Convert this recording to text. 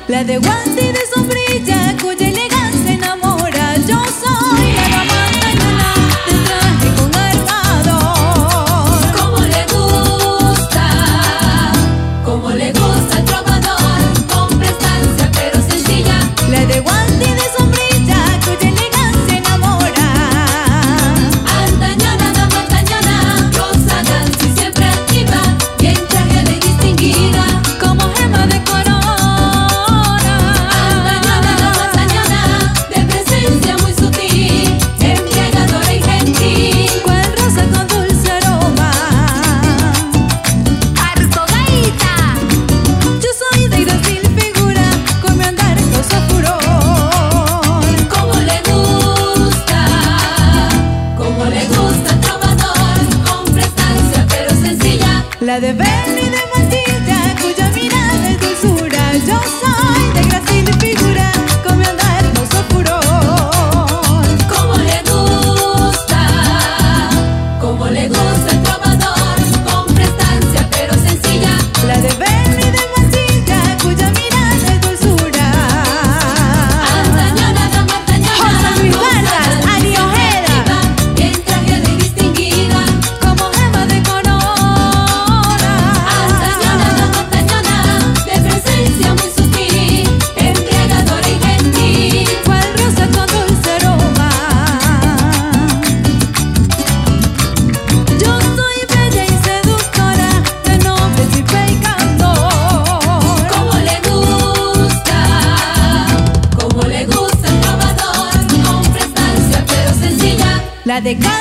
La de guante y de sombrilla, cuya elegancia enamora. Yo soy la dama mañana, de traje con armador. Como le gusta al trovador, con prestancia pero sencilla. La de guante y de sombrilla, cuya elegancia enamora. Antañona, dama antañona, Rosa Nancy siempre activa, bien traje de distinguida, como gema de corona. Antañona, dama antañona, de presencia muy sutil, embriagadora y gentil, Cual rosa con dulce aroma. Arcogaita. Yo soy de grácil figura, con mi andar causa furor. Como le gusta al trovador, con prestancia pero sencilla. La de verme y de mantilla, cuya mirada es dulzura. Yo soy de grácil figura, con mi andar causa furor. Como le gusta al trovador, con prestancia pero sencilla. La de verme y de mantilla, cuya mirada es dulzura. Antañona, dama antañona, José Luis Vargas, Rosa Ani Nancy Ojeda. siempre activa, bien traje de distinguida. Como gema de corona. Antañona, dama antañona, de presencia muy sutil, embriagadora y gentil, Cual rosa con dulce aroma. Yo soy bella y seductora, de noble tripe y candor. como le gusta al trovador, con prestancia pero sencilla. La de